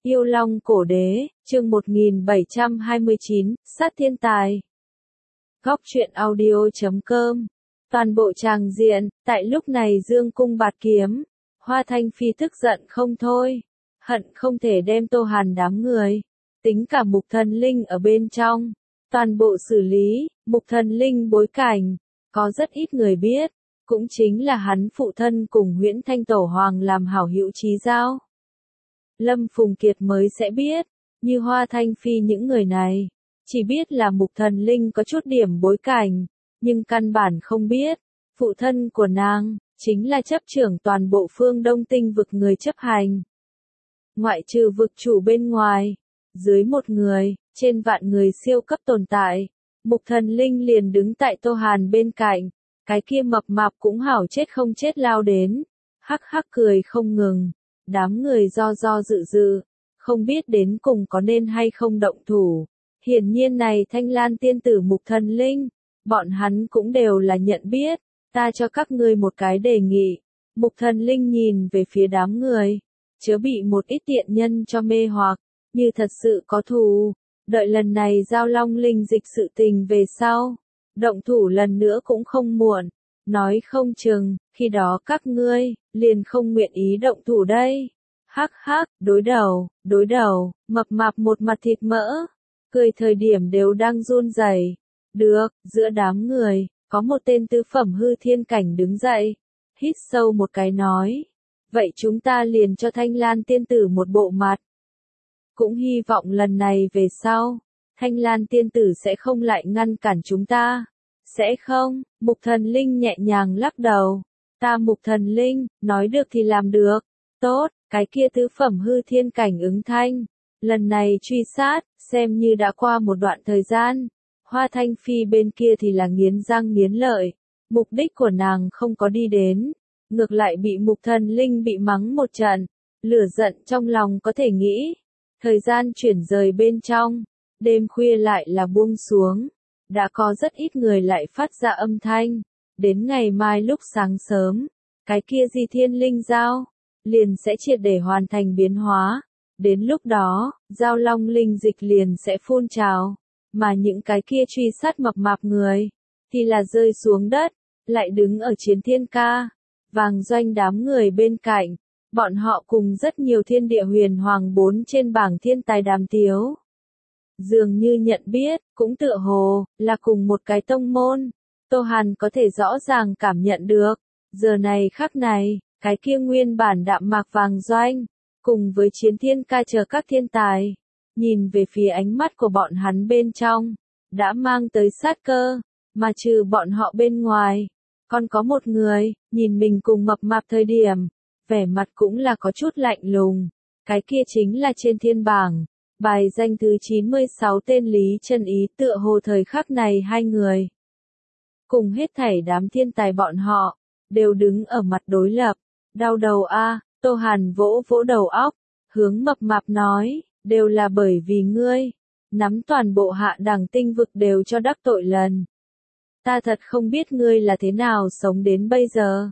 Yêu Long Cổ Đế, chương 1729, Sát Thiên Tài. Góc truyện audio.com. Toàn bộ tràng diện, tại lúc này dương cung bạt kiếm, Hoa Thanh Phi tức giận không thôi, hận không thể đem Tô Hàn đám người, tính cả Mục Thần Linh ở bên trong, toàn bộ xử lý. Mục Thần Linh bối cảnh, có rất ít người biết, cũng chính là hắn phụ thân cùng Huyễn Thanh Tổ Hoàng làm hảo hữu chí giao. Lâm Phùng Kiệt mới sẽ biết, như Hoa Thanh Phi những người này, chỉ biết là Mục Thần Linh có chút điểm bối cảnh, nhưng căn bản không biết, phụ thân của nàng, chính là chấp trưởng toàn bộ phương Đông Tinh vực người chấp hành. Ngoại trừ vực chủ bên ngoài, dưới một người, trên vạn người siêu cấp tồn tại, Mục Thần Linh liền đứng tại Tô Hàn bên cạnh, cái kia mập mạp cũng hảo chết không chết lao đến, hắc hắc cười không ngừng. Đám người do dự dự, không biết đến cùng có nên hay không động thủ. Hiển nhiên này Thanh Lan tiên tử Mục Thần Linh, bọn hắn cũng đều là nhận biết, ta cho các ngươi một cái đề nghị. Mục Thần Linh nhìn về phía đám người, chớ bị một ít tiện nhân cho mê hoặc, như thật sự có thù, đợi lần này giao long linh dịch sự tình về sau, động thủ lần nữa cũng không muộn. Nói không chừng, khi đó các ngươi, liền không nguyện ý động thủ đây. Hắc hắc, đối đầu, mập mạp một mặt thịt mỡ, cười thời điểm đều đang run rẩy. Được, giữa đám người, có một tên tứ phẩm hư thiên cảnh đứng dậy, hít sâu một cái nói. Vậy chúng ta liền cho Thanh Lan tiên tử một bộ mặt. Cũng hy vọng lần này về sau, Thanh Lan tiên tử sẽ không lại ngăn cản chúng ta. Sẽ không, Mục Thần Linh nhẹ nhàng lắc đầu. Ta Mục Thần Linh, nói được thì làm được. Tốt, cái kia tứ phẩm hư thiên cảnh ứng thanh. Lần này truy sát, xem như đã qua một đoạn thời gian. Hoa Thanh Phi bên kia thì là nghiến răng nghiến lợi. Mục đích của nàng không có đi đến. Ngược lại bị Mục Thần Linh bị mắng một trận. Lửa giận trong lòng có thể nghĩ. Thời gian chuyển rời bên trong. Đêm khuya lại là buông xuống. Đã có rất ít người lại phát ra âm thanh. Đến ngày mai lúc sáng sớm, cái kia Di Thiên Linh Giao, liền sẽ triệt để hoàn thành biến hóa. Đến lúc đó, giao long linh dịch liền sẽ phun trào. Mà những cái kia truy sát mập mạp người, thì là rơi xuống đất, lại đứng ở chiến thiên ca. Vàng Doanh đám người bên cạnh, bọn họ cùng rất nhiều thiên địa huyền hoàng 4 trên bảng thiên tài đàm tiếu. Dường như nhận biết, cũng tựa hồ, là cùng một cái tông môn. Tô Hàn có thể rõ ràng cảm nhận được. Giờ này khắc này, cái kia nguyên bản đạm mạc Vàng Doanh, cùng với chiến thiên ca chờ các thiên tài. Nhìn về phía ánh mắt của bọn hắn bên trong, đã mang tới sát cơ, mà trừ bọn họ bên ngoài. Còn có một người, nhìn mình cùng mập mạp thời điểm, vẻ mặt cũng là có chút lạnh lùng. Cái kia chính là trên thiên bảng. Bài danh thứ 96 tên Lý Chân Ý tựa hồ thời khắc này hai người. Cùng hết thảy đám thiên tài bọn họ, đều đứng ở mặt đối lập. Đau đầu a, Tô Hàn vỗ vỗ đầu óc, hướng mập mạp nói, đều là bởi vì ngươi, nắm toàn bộ hạ đẳng tinh vực đều cho đắc tội lần. Ta thật không biết ngươi là thế nào sống đến bây giờ.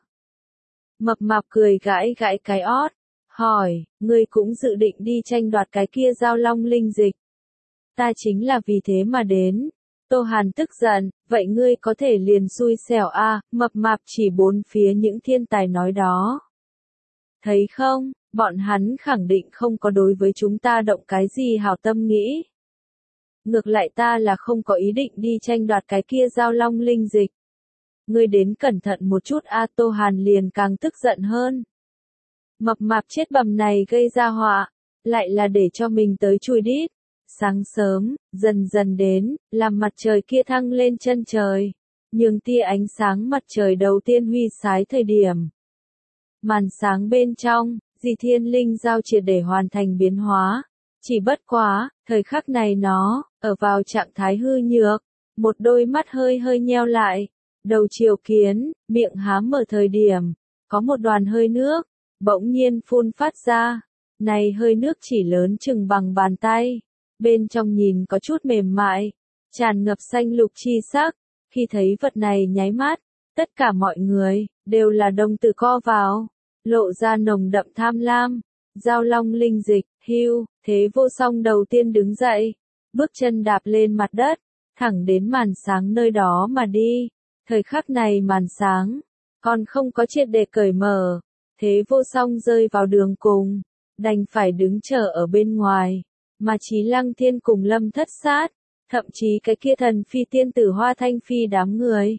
Mập mạp cười gãi gãi cái ót. Hỏi, ngươi cũng dự định đi tranh đoạt cái kia giao long linh dịch. Ta chính là vì thế mà đến. Tô Hàn tức giận, vậy ngươi có thể liền xui xẻo a, mập mạp chỉ bốn phía những thiên tài nói đó. Thấy không, bọn hắn khẳng định không có đối với chúng ta động cái gì hảo tâm nghĩ. Ngược lại ta là không có ý định đi tranh đoạt cái kia giao long linh dịch. Ngươi đến cẩn thận một chút a, Tô Hàn liền càng tức giận hơn. Mập mạp chết bầm này gây ra họa, lại là để cho mình tới chui đít. Sáng sớm, dần dần đến, làm mặt trời kia thăng lên chân trời, nhường tia ánh sáng mặt trời đầu tiên huy sái thời điểm. Màn sáng bên trong, Di Thiên Linh Giao triệt để hoàn thành biến hóa. Chỉ bất quá, thời khắc này nó, ở vào trạng thái hư nhược, một đôi mắt hơi nheo lại, đầu chiều kiến, miệng há mở thời điểm, có một đoàn hơi nước. Bỗng nhiên phun phát ra, này hơi nước chỉ lớn chừng bằng bàn tay, bên trong nhìn có chút mềm mại, tràn ngập xanh lục chi sắc, khi thấy vật này nháy mắt, tất cả mọi người, đều là đồng tử co vào, lộ ra nồng đậm tham lam, giao long linh dịch, hưu, Thế vô song đầu tiên đứng dậy, bước chân đạp lên mặt đất, thẳng đến màn sáng nơi đó mà đi. Thời khắc này màn sáng, còn không có triệt để cởi mở, thế vô song rơi vào đường cùng, đành phải đứng chờ ở bên ngoài, mà Chí Lăng Thiên cùng Lâm Thất Sát, thậm chí cái kia thần phi tiên tử Hoa Thanh Phi đám người,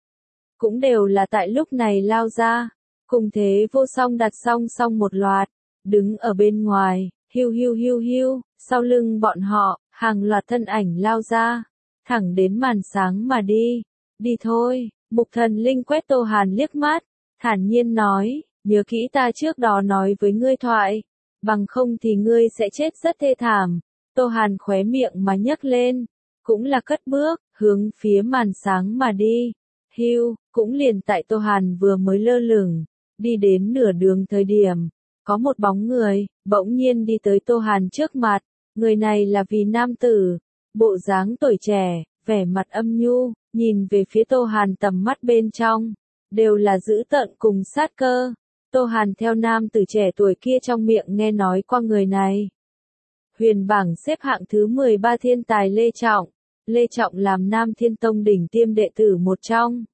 cũng đều là tại lúc này lao ra, cùng thế vô song đặt song song một loạt, đứng ở bên ngoài, hiu hiu hiu hiu, sau lưng bọn họ, hàng loạt thân ảnh lao ra, thẳng đến màn sáng mà đi. Đi thôi, Mục Thần Linh quét Tô Hàn liếc mắt, thản nhiên nói, nhớ kỹ ta trước đó nói với ngươi thoại, bằng không thì ngươi sẽ chết rất thê thảm. Tô Hàn khóe miệng mà nhấc lên, cũng là cất bước, hướng phía màn sáng mà đi. Hiu, cũng liền tại Tô Hàn vừa mới lơ lửng, đi đến nửa đường thời điểm, có một bóng người, bỗng nhiên đi tới Tô Hàn trước mặt, người này là vì nam tử, bộ dáng tuổi trẻ, vẻ mặt âm nhu, nhìn về phía Tô Hàn tầm mắt bên trong, đều là dữ tợn cùng sát cơ. Tô Hàn theo nam tử trẻ tuổi kia trong miệng nghe nói qua người này. Huyền bảng xếp hạng thứ 13 thiên tài Lê Trọng. Lê Trọng làm Nam Thiên Tông đỉnh tiêm đệ tử một trong.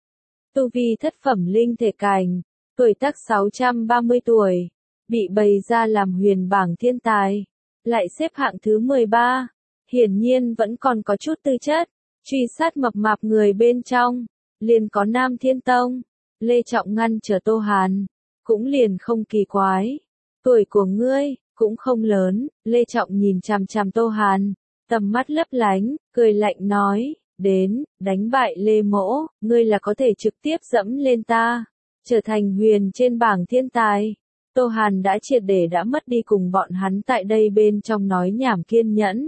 Tu vi thất phẩm linh thể cảnh, tuổi tác 630 tuổi, bị bày ra làm huyền bảng thiên tài, lại xếp hạng thứ 13, hiển nhiên vẫn còn có chút tư chất, truy sát mập mạp người bên trong, liền có Nam Thiên Tông. Lê Trọng ngăn trở Tô Hàn, cũng liền không kỳ quái, tuổi của ngươi cũng không lớn. Lê Trọng nhìn chằm chằm Tô Hàn, tầm mắt lấp lánh, cười lạnh nói, đến, đánh bại Lê Mỗ, ngươi là có thể trực tiếp dẫm lên ta, trở thành huyền trên bảng thiên tài. Tô Hàn đã triệt để đã mất đi cùng bọn hắn tại đây bên trong nói nhảm kiên nhẫn.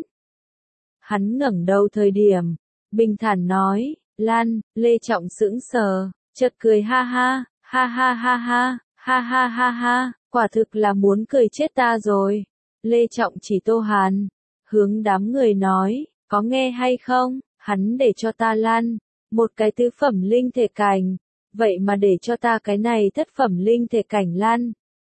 Hắn ngẩng đầu thời điểm, bình thản nói, Lan. Lê Trọng sững sờ, chợt cười ha ha, ha ha ha ha, ha ha ha ha, quả thực là muốn cười chết ta rồi. Lê Trọng chỉ Tô Hàn, hướng đám người nói, có nghe hay không, hắn để cho ta Lan, một cái tứ phẩm linh thể cảnh, vậy mà để cho ta cái này thất phẩm linh thể cảnh Lan.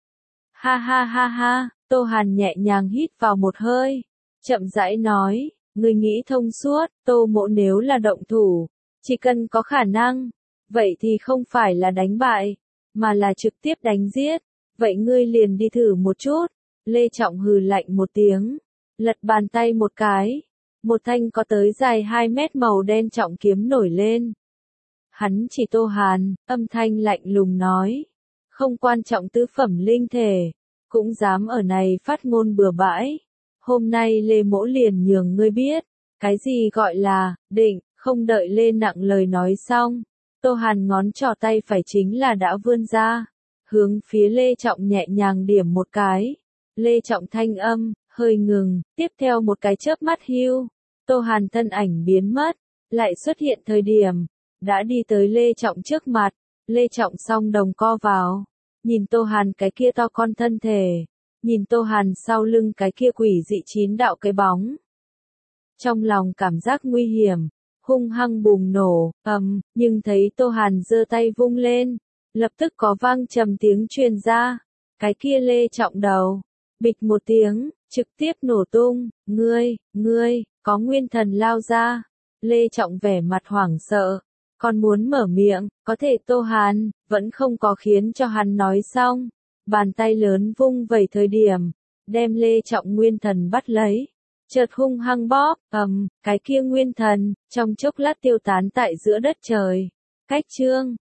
Ha ha ha ha, Tô Hàn nhẹ nhàng hít vào một hơi, chậm rãi nói, ngươi nghĩ thông suốt, Tô Mỗ nếu là động thủ, chỉ cần có khả năng, vậy thì không phải là đánh bại, mà là trực tiếp đánh giết, vậy ngươi liền đi thử một chút. Lê Trọng hừ lạnh một tiếng, lật bàn tay một cái, một thanh có tới dài 2 mét màu đen trọng kiếm nổi lên. Hắn chỉ Tô Hàn, âm thanh lạnh lùng nói, không quan trọng tứ phẩm linh thể, cũng dám ở này phát ngôn bừa bãi. Hôm nay Lê Mỗ liền nhường ngươi biết, cái gì gọi là, định. Không đợi Lê Nặng lời nói xong, Tô Hàn ngón trỏ tay phải chính là đã vươn ra, hướng phía Lê Trọng nhẹ nhàng điểm một cái. Lê Trọng thanh âm, hơi ngừng, tiếp theo một cái chớp mắt hiu, Tô Hàn thân ảnh biến mất, lại xuất hiện thời điểm, đã đi tới Lê Trọng trước mặt. Lê Trọng song đồng co vào, nhìn Tô Hàn cái kia to con thân thể, nhìn Tô Hàn sau lưng cái kia quỷ dị 9 đạo cái bóng. Trong lòng cảm giác nguy hiểm, hung hăng bùng nổ, nhưng thấy Tô Hàn giơ tay vung lên, lập tức có vang trầm tiếng truyền ra, cái kia Lê Trọng đầu, bịch một tiếng, trực tiếp nổ tung, ngươi, có nguyên thần lao ra. Lê Trọng vẻ mặt hoảng sợ, còn muốn mở miệng, có thể Tô Hàn, vẫn không có khiến cho hắn nói xong, bàn tay lớn vung vẩy thời điểm, đem Lê Trọng nguyên thần bắt lấy. Chợt hung hăng bóp, cái kia nguyên thần, trong chốc lát tiêu tán tại giữa đất trời. Cách chương